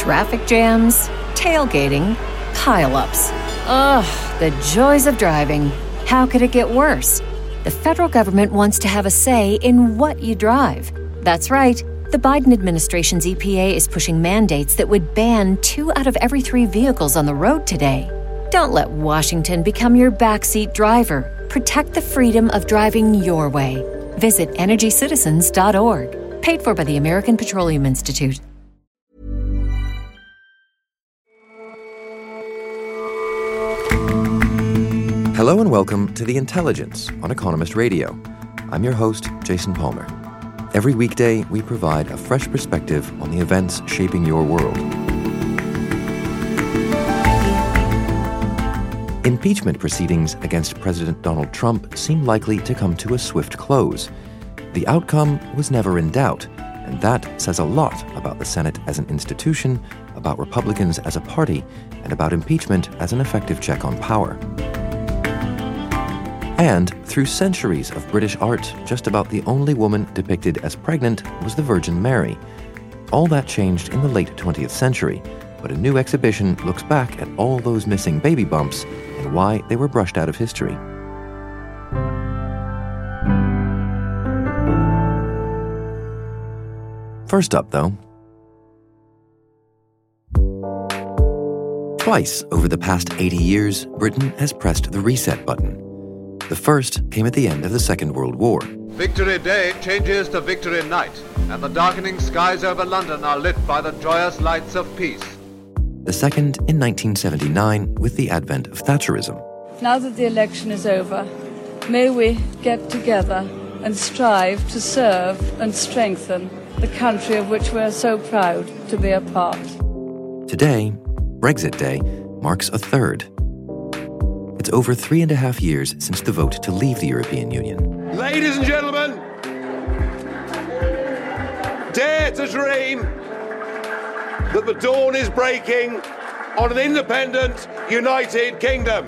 Traffic jams, tailgating, pile-ups. Ugh, the joys of driving. How could it get worse? The federal government wants to have a say in what you drive. That's right. The Biden administration's EPA is pushing mandates that would ban 2 out of every 3 vehicles on the road today. Don't let Washington become your backseat driver. Protect the freedom of driving your way. Visit EnergyCitizens.org. Paid for by the American Petroleum Institute. Hello and welcome to The Intelligence on Economist Radio. I'm your host, Jason Palmer. Every weekday, we provide a fresh perspective on the events shaping your world. Impeachment proceedings against President Donald Trump seem likely to come to a swift close. The outcome was never in doubt, and that says a lot about the Senate as an institution, about Republicans as a party, and about impeachment as an effective check on power. And through centuries of British art, just about the only woman depicted as pregnant was the Virgin Mary. All that changed in the late 20th century, but a new exhibition looks back at all those missing baby bumps and why they were brushed out of history. First up, though, twice over the past 80 years, Britain has pressed the reset button. The first came at the end of the Second World War. Victory Day changes to Victory Night, and the darkening skies over London are lit by the joyous lights of peace. The second in 1979 with the advent of Thatcherism. Now that the election is over, may we get together and strive to serve and strengthen the country of which we are so proud to be a part. Today, Brexit Day, marks a third. It's over 3.5 years since the vote to leave the European Union. Ladies and gentlemen, dare to dream that the dawn is breaking on an independent, united kingdom.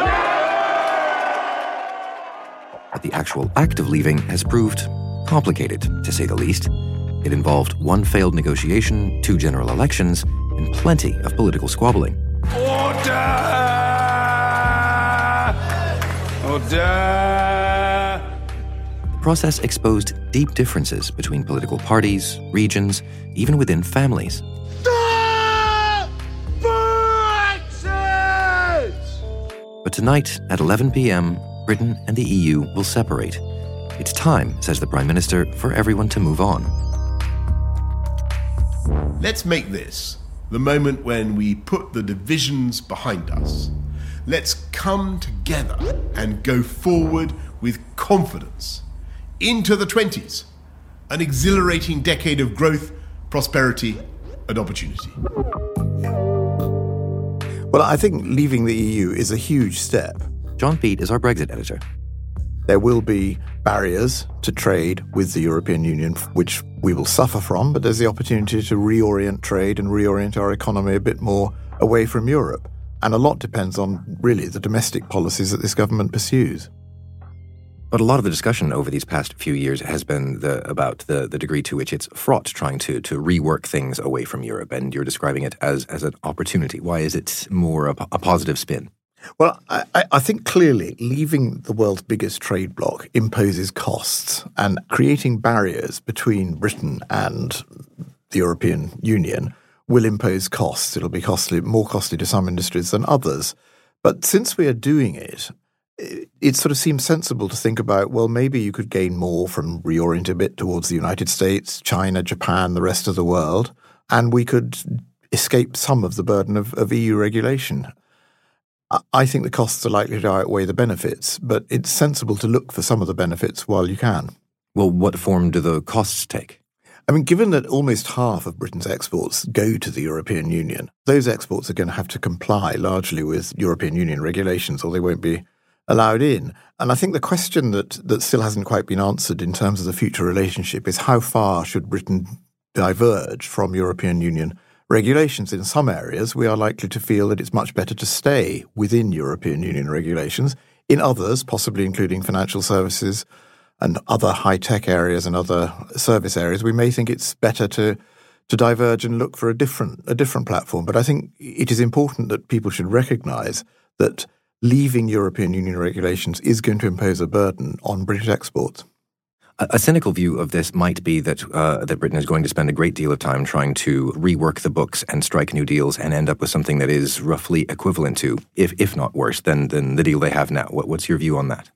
But the actual act of leaving has proved complicated, to say the least. It involved 1 failed negotiation, 2 general elections, and plenty of political squabbling. Order! The process exposed deep differences between political parties, regions, even within families. Stop Brexit! But tonight, at 11 p.m., Britain and the EU will separate. It's time, says the Prime Minister, for everyone to move on. Let's make this the moment when we put the divisions behind us. Let's come together and go forward with confidence into the 20s, an exhilarating decade of growth, prosperity, and opportunity. Well, I think leaving the EU is a huge step. John Peet is our Brexit editor. There will be barriers to trade with the European Union, which we will suffer from, but there's the opportunity to reorient trade and reorient our economy a bit more away from Europe. And a lot depends on, really, the domestic policies that this government pursues. But a lot of the discussion over these past few years has been about the degree to which it's fraught trying to rework things away from Europe, and you're describing it as an opportunity. Why is it more a positive spin? Well, I think clearly leaving the world's biggest trade bloc imposes costs, and creating barriers between Britain and the European Union will impose costs. It'll be more costly to some industries than others. But since we are doing it, it sort of seems sensible to think about, well, maybe you could gain more from reorienting a bit towards the United States, China, Japan, the rest of the world, and we could escape some of the burden of EU regulation. I think the costs are likely to outweigh the benefits, but it's sensible to look for some of the benefits while you can. Well, what form do the costs take? I mean, given that almost half of Britain's exports go to the European Union, those exports are going to have to comply largely with European Union regulations, or they won't be allowed in. And I think the question that still hasn't quite been answered in terms of the future relationship is how far should Britain diverge from European Union regulations. In some areas, we are likely to feel that it's much better to stay within European Union regulations. In others, possibly including financial services and other high-tech areas and other service areas, we may think it's better to to diverge and look for a different platform. But I think it is important that people should recognise that leaving European Union regulations is going to impose a burden on British exports. A cynical view of this might be that that Britain is going to spend a great deal of time trying to rework the books and strike new deals and end up with something that is roughly equivalent to, if not worse, than the deal they have now. What's your view on that?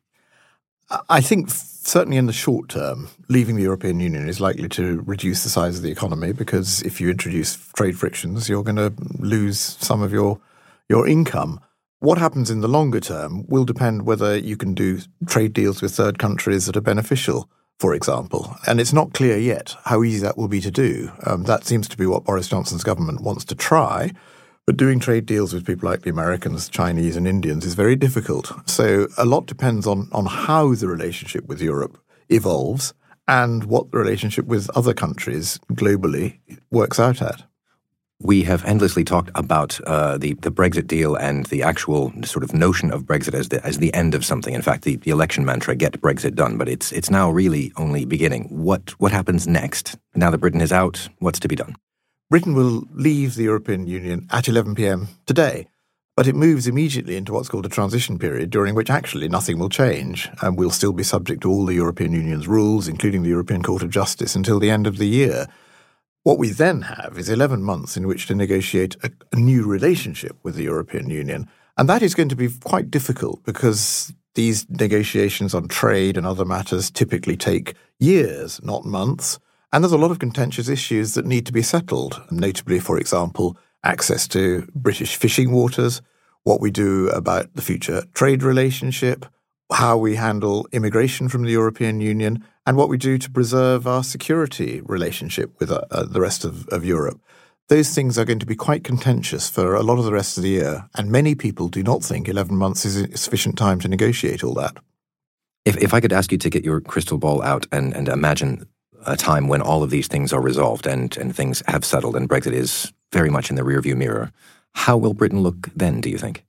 I think certainly in the short term, leaving the European Union is likely to reduce the size of the economy, because if you introduce trade frictions, you're going to lose some of your income. What happens in the longer term will depend whether you can do trade deals with third countries that are beneficial, for example. And it's not clear yet how easy that will be to do. That seems to be what Boris Johnson's government wants to try. But doing trade deals with people like the Americans, Chinese and Indians is very difficult. So a lot depends on how the relationship with Europe evolves and what the relationship with other countries globally works out at. We have endlessly talked about the Brexit deal and the actual sort of notion of Brexit as the end of something. In fact, the election mantra, get Brexit done. But it's now really only beginning. What happens next? Now that Britain is out, what's to be done? Britain will leave the European Union at 11 p.m. today, but it moves immediately into what's called a transition period, during which actually nothing will change, and we'll still be subject to all the European Union's rules, including the European Court of Justice, until the end of the year. What we then have is 11 months in which to negotiate a new relationship with the European Union, and that is going to be quite difficult because these negotiations on trade and other matters typically take years, not months. And there's a lot of contentious issues that need to be settled, notably, for example, access to British fishing waters, what we do about the future trade relationship, how we handle immigration from the European Union, and what we do to preserve our security relationship with the rest of Europe. Those things are going to be quite contentious for a lot of the rest of the year, and many people do not think 11 months is sufficient time to negotiate all that. If I could ask you to get your crystal ball out and imagine a time when all of these things are resolved and things have settled and Brexit is very much in the rearview mirror, how will Britain look then, do you think?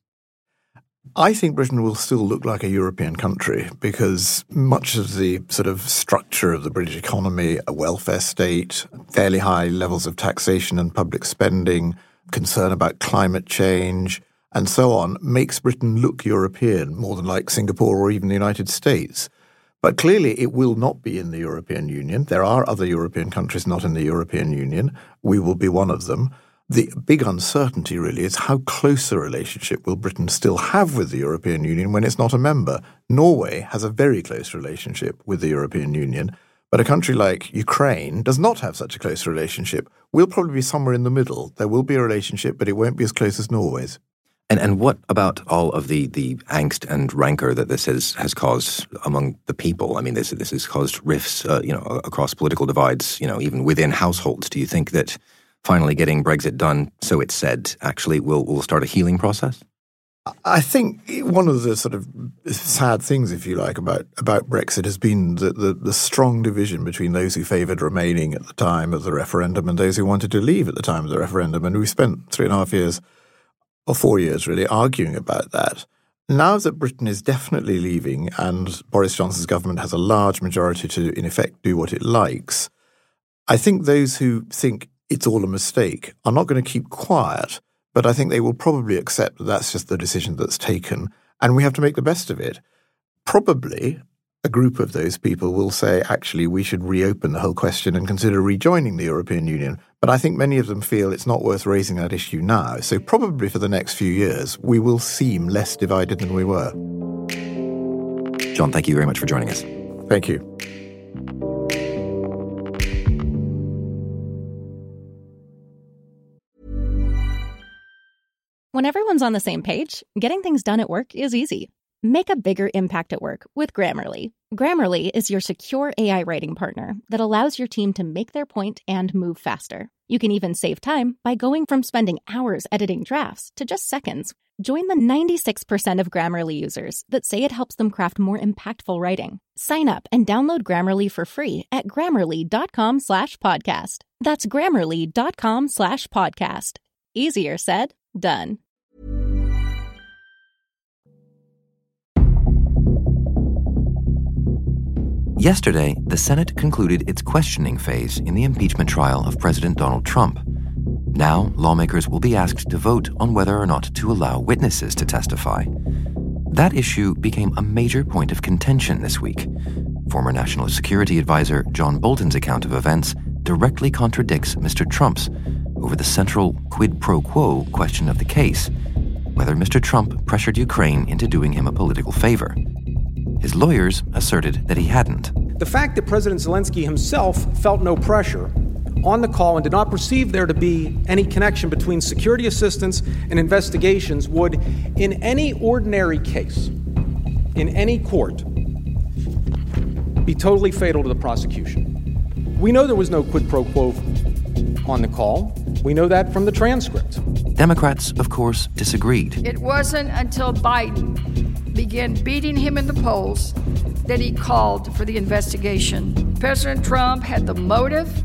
I think Britain will still look like a European country, because much of the sort of structure of the British economy, a welfare state, fairly high levels of taxation and public spending, concern about climate change, and so on, makes Britain look European, more than like Singapore or even the United States. But clearly it will not be in the European Union. There are other European countries not in the European Union. We will be one of them. The big uncertainty really is how close a relationship will Britain still have with the European Union when it's not a member. Norway has a very close relationship with the European Union, but a country like Ukraine does not have such a close relationship. We'll probably be somewhere in the middle. There will be a relationship, but it won't be as close as Norway's. And what about all of the angst and rancor that this has caused among the people? I mean, this has caused rifts, across political divides, even within households. Do you think that finally getting Brexit done, so it's said, actually will start a healing process? I think one of the sort of sad things, if you like, about Brexit has been the strong division between those who favoured remaining at the time of the referendum and those who wanted to leave at the time of the referendum. And we spent 3.5 years or 4 years really arguing about that. Now that Britain is definitely leaving and Boris Johnson's government has a large majority to, in effect, do what it likes, I think those who think it's all a mistake are not going to keep quiet, but I think they will probably accept that that's just the decision that's taken, and we have to make the best of it. Probably a group of those people will say, actually, we should reopen the whole question and consider rejoining the European Union. But I think many of them feel it's not worth raising that issue now. So probably for the next few years, we will seem less divided than we were. John, thank you very much for joining us. Thank you. When everyone's on the same page, getting things done at work is easy. Make a bigger impact at work with Grammarly. Grammarly is your secure AI writing partner that allows your team to make their point and move faster. You can even save time by going from spending hours editing drafts to just seconds. Join the 96% of Grammarly users that say it helps them craft more impactful writing. Sign up and download Grammarly for free at Grammarly.com/podcast. That's Grammarly.com/podcast. Easier said, done. Yesterday, the Senate concluded its questioning phase in the impeachment trial of President Donald Trump. Now, lawmakers will be asked to vote on whether or not to allow witnesses to testify. That issue became a major point of contention this week. Former National Security Advisor John Bolton's account of events directly contradicts Mr. Trump's over the central quid pro quo question of the case, whether Mr. Trump pressured Ukraine into doing him a political favor. His lawyers asserted that he hadn't. The fact that President Zelensky himself felt no pressure on the call and did not perceive there to be any connection between security assistance and investigations would, in any ordinary case, in any court, be totally fatal to the prosecution. We know there was no quid pro quo on the call. We know that from the transcript. Democrats, of course, disagreed. It wasn't until Biden began beating him in the polls that he called for the investigation. President Trump had the motive,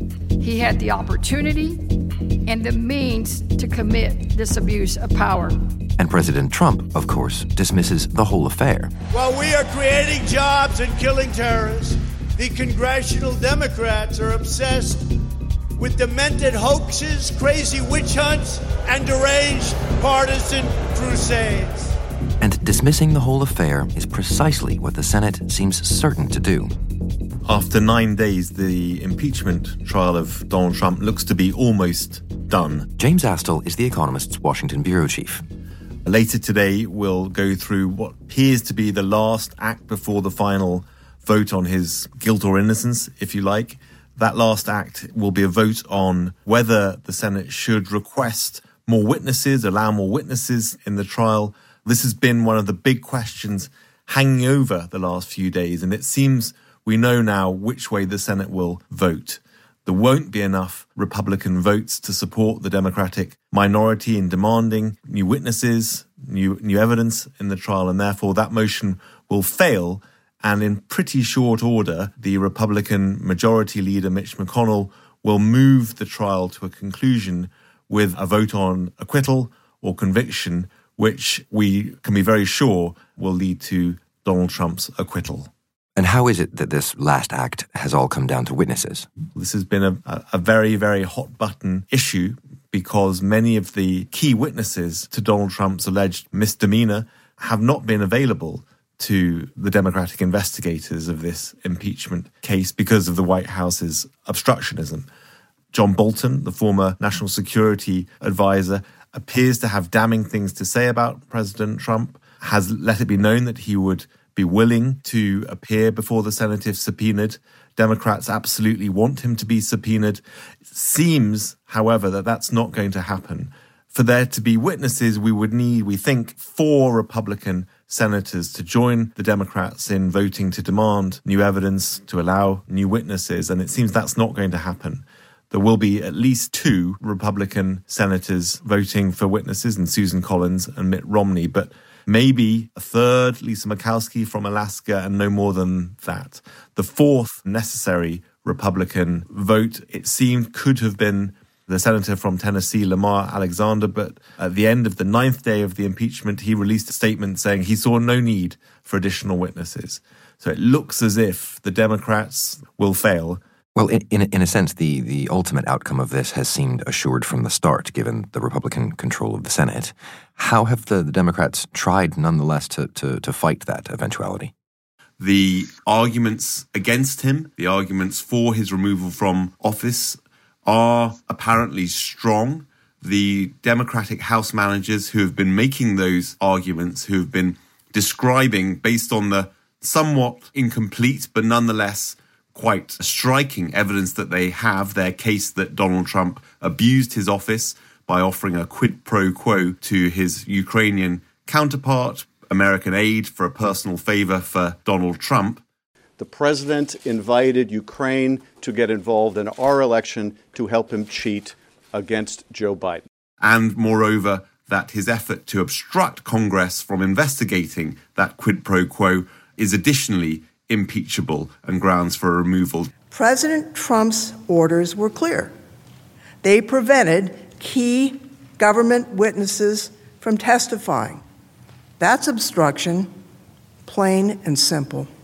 he had the opportunity, and the means to commit this abuse of power. And President Trump, of course, dismisses the whole affair. While we are creating jobs and killing terrorists, the congressional Democrats are obsessed with demented hoaxes, crazy witch hunts, and deranged partisan crusades. And dismissing the whole affair is precisely what the Senate seems certain to do. After 9 days, the impeachment trial of Donald Trump looks to be almost done. James Astle is The Economist's Washington bureau chief. Later today, we'll go through what appears to be the last act before the final vote on his guilt or innocence, if you like. That last act will be a vote on whether the Senate should request more witnesses, allow more witnesses in the trial. This has been one of the big questions hanging over the last few days, and it seems we know now which way the Senate will vote. There won't be enough Republican votes to support the Democratic minority in demanding new witnesses, new evidence in the trial, and therefore that motion will fail. And in pretty short order, the Republican Majority Leader Mitch McConnell will move the trial to a conclusion with a vote on acquittal or conviction, which we can be very sure will lead to Donald Trump's acquittal. And how is it that this last act has all come down to witnesses? This has been a very, very hot-button issue because many of the key witnesses to Donald Trump's alleged misdemeanor have not been available to the Democratic investigators of this impeachment case because of the White House's obstructionism. John Bolton, the former National Security Advisor, appears to have damning things to say about President Trump, has let it be known that he would be willing to appear before the Senate if subpoenaed. Democrats absolutely want him to be subpoenaed. It seems, however, that that's not going to happen. For there to be witnesses, we would need, we think, 4 Republican senators to join the Democrats in voting to demand new evidence, to allow new witnesses, and it seems that's not going to happen. There will be at least 2 Republican senators voting for witnesses, and Susan Collins and Mitt Romney, but maybe a third, Lisa Murkowski from Alaska, and no more than that. The 4th necessary Republican vote, it seemed, could have been the senator from Tennessee, Lamar Alexander, but at the end of the 9th day of the impeachment, he released a statement saying he saw no need for additional witnesses. So it looks as if the Democrats will fail. Well, in a sense, the ultimate outcome of this has seemed assured from the start, given the Republican control of the Senate. How have the Democrats tried, nonetheless, to fight that eventuality? The arguments against him, the arguments for his removal from office, are apparently strong. The Democratic House managers who have been making those arguments, who have been describing, based on the somewhat incomplete but nonetheless quite striking evidence that they have, their case that Donald Trump abused his office by offering a quid pro quo to his Ukrainian counterpart, American aid for a personal favor for Donald Trump. The president invited Ukraine to get involved in our election to help him cheat against Joe Biden. And moreover, that his effort to obstruct Congress from investigating that quid pro quo is additionally impeachable and grounds for a removal. President Trump's orders were clear. They prevented key government witnesses from testifying. That's obstruction, plain and simple.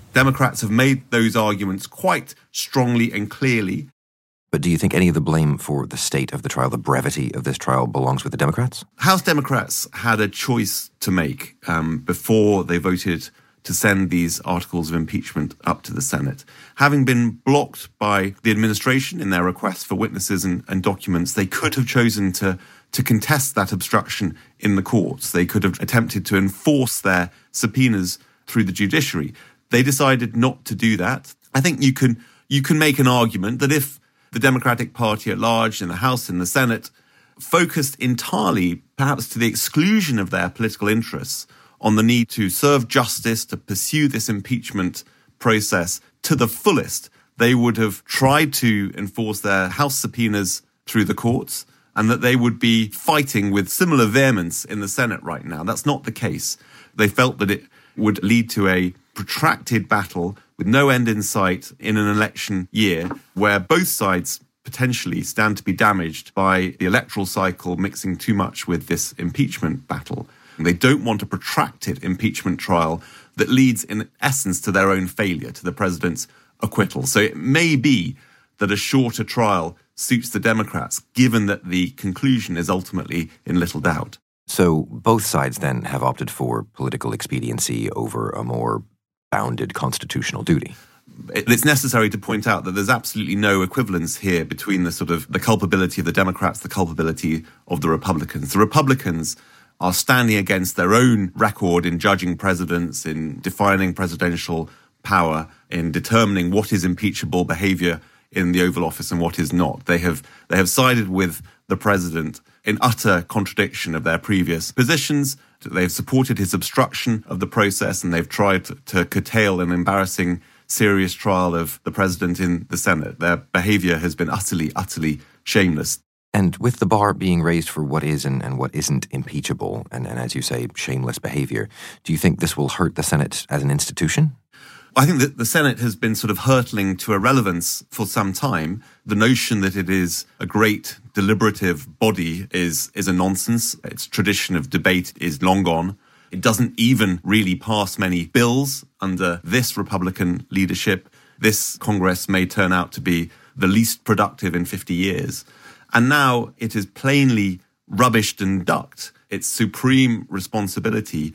Democrats have made those arguments quite strongly and clearly. But do you think any of the blame for the state of the trial, the brevity of this trial, belongs with the Democrats? House Democrats had a choice to make before they voted to send these articles of impeachment up to the Senate. Having been blocked by the administration in their request for witnesses and documents, they could have chosen to contest that obstruction in the courts. They could have attempted to enforce their subpoenas through the judiciary. They decided not to do that. I think you can make an argument that if the Democratic Party at large in the House and the Senate focused entirely, perhaps to the exclusion of their political interests, on the need to serve justice, to pursue this impeachment process to the fullest, they would have tried to enforce their House subpoenas through the courts, and that they would be fighting with similar vehemence in the Senate right now. That's not the case. They felt that it would lead to a protracted battle with no end in sight in an election year where both sides potentially stand to be damaged by the electoral cycle mixing too much with this impeachment battle. They don't want a protracted impeachment trial that leads, in essence, to their own failure, to the president's acquittal. So it may be that a shorter trial suits the Democrats, given that the conclusion is ultimately in little doubt. So both sides then have opted for political expediency over a more bounded constitutional duty. It's necessary to point out that there's absolutely no equivalence here between the culpability of the Democrats, the culpability of the Republicans. The Republicans are standing against their own record in judging presidents, in defining presidential power, in determining what is impeachable behavior in the Oval Office and what is not. They have sided with the president in utter contradiction of their previous positions. They've supported his obstruction of the process, and they've tried to curtail an embarrassing, serious trial of the president in the Senate. Their behavior has been utterly, utterly shameless. And with the bar being raised for what is and what isn't impeachable, and as you say, shameless behavior, do you think this will hurt the Senate as an institution? I think that the Senate has been sort of hurtling to irrelevance for some time. The notion that it is a great deliberative body is a nonsense. Its tradition of debate is long gone. It doesn't even really pass many bills under this Republican leadership. This Congress may turn out to be the least productive in 50 years. And now it is plainly rubbished and ducked its supreme responsibility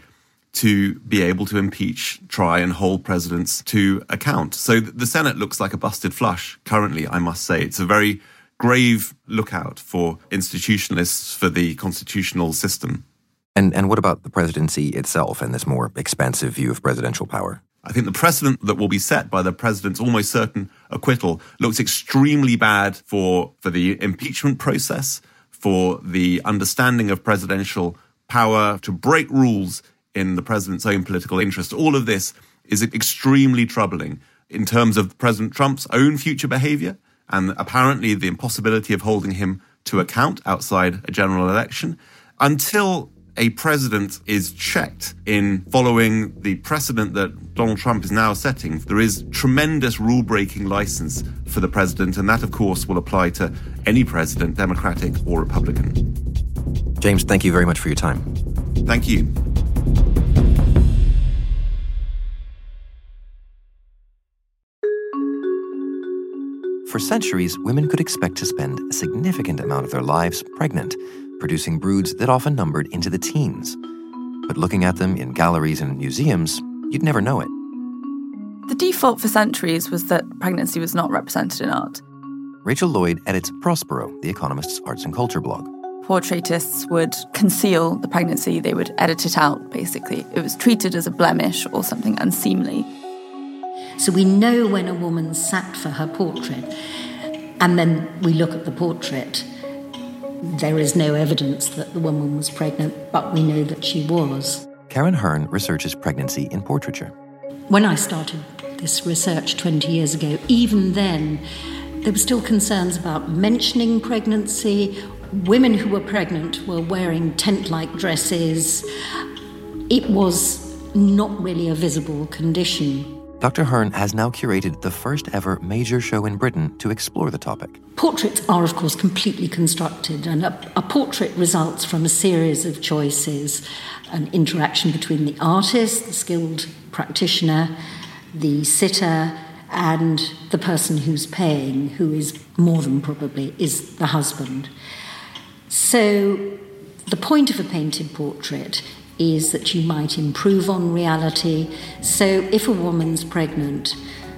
to be able to impeach, try and hold presidents to account. So the Senate looks like a busted flush currently, I must say. It's a very grave lookout for institutionalists, for the constitutional system. And what about the presidency itself and this more expansive view of presidential power? I think the precedent that will be set by the president's almost certain acquittal looks extremely bad for the impeachment process, for the understanding of presidential power, to break rules in the president's own political interest. All of this is extremely troubling in terms of President Trump's own future behavior and apparently the impossibility of holding him to account outside a general election. Until a president is checked in following the precedent that Donald Trump is now setting, there is tremendous rule-breaking license for the president, and that, of course, will apply to any president, Democratic or Republican. James, thank you very much for your time. Thank you. For centuries, women could expect to spend a significant amount of their lives pregnant, producing broods that often numbered into the teens. But looking at them in galleries and museums, you'd never know it. The default for centuries was that pregnancy was not represented in art. Rachel Lloyd edits Prospero, The Economist's arts and culture blog. Portraitists would conceal the pregnancy, they would edit it out, basically. It was treated as a blemish or something unseemly. So we know when a woman sat for her portrait, and then we look at the portrait. There is no evidence that the woman was pregnant, but we know that she was. Karen Hearn researches pregnancy in portraiture. When I started this research 20 years ago, even then, there were still concerns about mentioning pregnancy. Women who were pregnant were wearing tent-like dresses. It was not really a visible condition. Dr. Hearn has now curated the first ever major show in Britain to explore the topic. Portraits are, of course, completely constructed, and a portrait results from a series of choices, an interaction between the artist, the skilled practitioner, the sitter, and the person who's paying, who is more than probably is the husband. So the point of a painted portrait is that you might improve on reality. So if a woman's pregnant,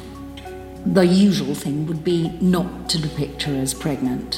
the usual thing would be not to depict her as pregnant.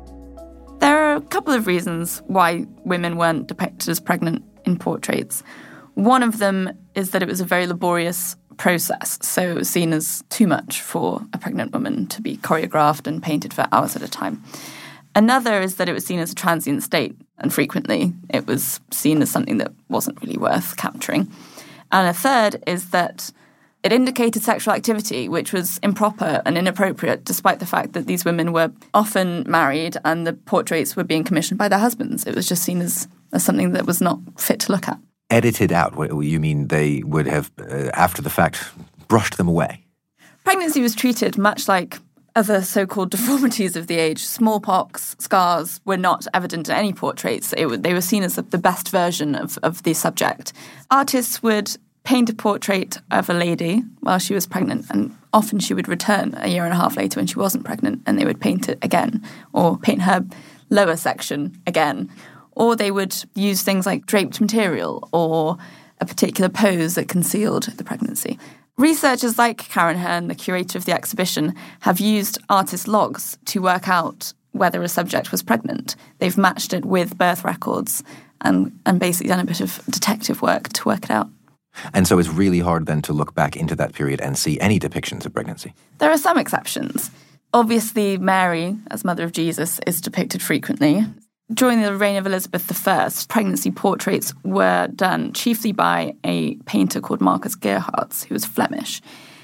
There are a couple of reasons why women weren't depicted as pregnant in portraits. One of them is that it was a very laborious process, so it was seen as too much for a pregnant woman to be choreographed and painted for hours at a time. Another is that it was seen as a transient state, and frequently it was seen as something that wasn't really worth capturing. And a third is that it indicated sexual activity, which was improper and inappropriate, despite the fact that these women were often married and the portraits were being commissioned by their husbands. It was just seen as something that was not fit to look at. Edited out? What you mean they would have, after the fact, brushed them away? Pregnancy was treated much like other so-called deformities of the age. Smallpox, scars were not evident in any portraits. They were seen as the best version of the subject. Artists would paint a portrait of a lady while she was pregnant, and often she would return a year and a half later when she wasn't pregnant, and they would paint it again, or paint her lower section again. Or they would use things like draped material or a particular pose that concealed the pregnancy. Researchers like Karen Hearn, the curator of the exhibition, have used artist logs to work out whether a subject was pregnant. They've matched it with birth records and basically done a bit of detective work to work it out. And so it's really hard then to look back into that period and see any depictions of pregnancy. There are some exceptions. Obviously, Mary, as mother of Jesus, is depicted frequently. During the reign of Elizabeth I, pregnancy portraits were done chiefly by a painter called Marcus Gerhards, who was Flemish.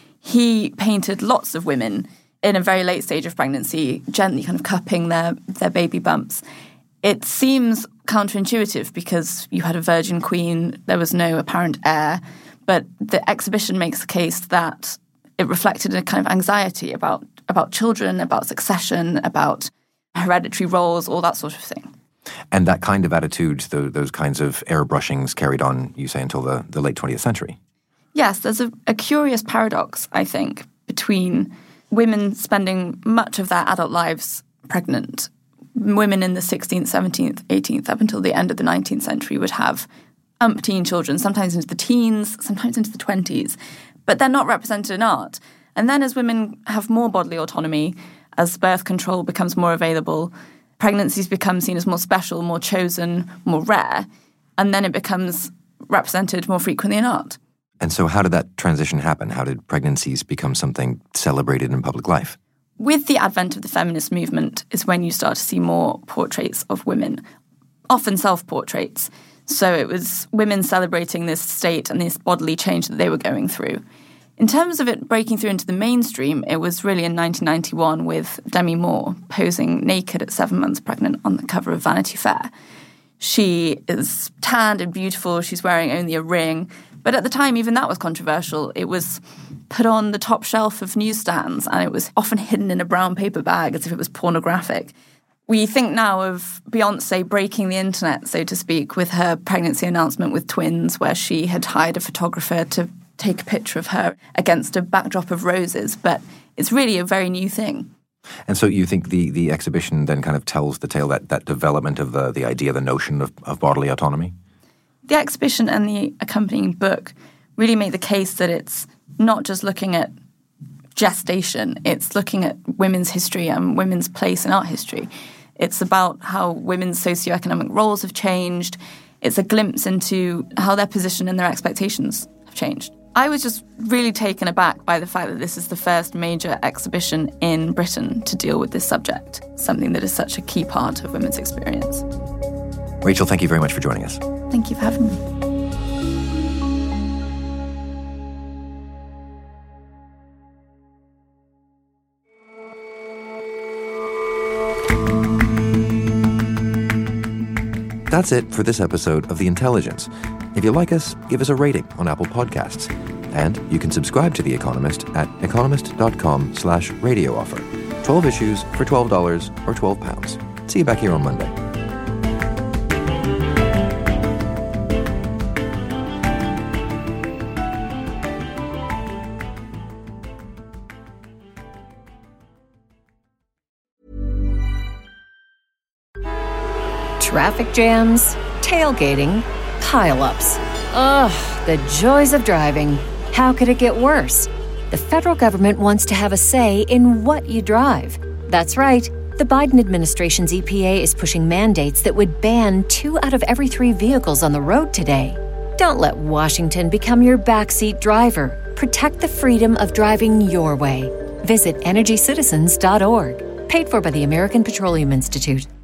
He painted lots of women in a very late stage of pregnancy, gently kind of cupping their baby bumps. It seems counterintuitive because you had a virgin queen, there was no apparent heir, but the exhibition makes the case that it reflected a kind of anxiety about children, about succession, about hereditary roles, all that sort of thing. And that kind of attitude, those kinds of airbrushings carried on, you say, until the late 20th century. Yes, there's a curious paradox, I think, between women spending much of their adult lives pregnant. Women in the 16th, 17th, 18th, up until the end of the 19th century would have umpteen children, sometimes into the teens, sometimes into the 20s, but they're not represented in art. And then as women have more bodily autonomy, as birth control becomes more available, pregnancies become seen as more special, more chosen, more rare, and then it becomes represented more frequently in art. And so how did that transition happen? How did pregnancies become something celebrated in public life? With the advent of the feminist movement is when you start to see more portraits of women, often self-portraits. So it was women celebrating this state and this bodily change that they were going through. In terms of it breaking through into the mainstream, it was really in 1991 with Demi Moore posing naked at 7 months pregnant on the cover of Vanity Fair. She is tanned and beautiful. She's wearing only a ring. But at the time, even that was controversial. It was put on the top shelf of newsstands and it was often hidden in a brown paper bag as if it was pornographic. We think now of Beyoncé breaking the internet, so to speak, with her pregnancy announcement with twins, where she had hired a photographer to take a picture of her against a backdrop of roses. But it's really a very new thing. And so you think the exhibition then kind of tells the tale, that development of the idea, the notion of bodily autonomy? The exhibition and the accompanying book really make the case that it's not just looking at gestation, it's looking at women's history and women's place in art history. It's about how women's socioeconomic roles have changed. It's a glimpse into how their position and their expectations have changed. I was just really taken aback by the fact that this is the first major exhibition in Britain to deal with this subject, something that is such a key part of women's experience. Rachel, thank you very much for joining us. Thank you for having me. That's it for this episode of The Intelligence. If you like us, give us a rating on Apple Podcasts. And you can subscribe to The Economist at economist.com/radio offer. 12 issues for $12 or £12. See you back here on Monday. Traffic jams, tailgating, pileups. Ugh, the joys of driving. How could it get worse? The federal government wants to have a say in what you drive. That's right. The Biden administration's EPA is pushing mandates that would ban 2 out of every 3 vehicles on the road today. Don't let Washington become your backseat driver. Protect the freedom of driving your way. Visit EnergyCitizens.org. Paid for by the American Petroleum Institute.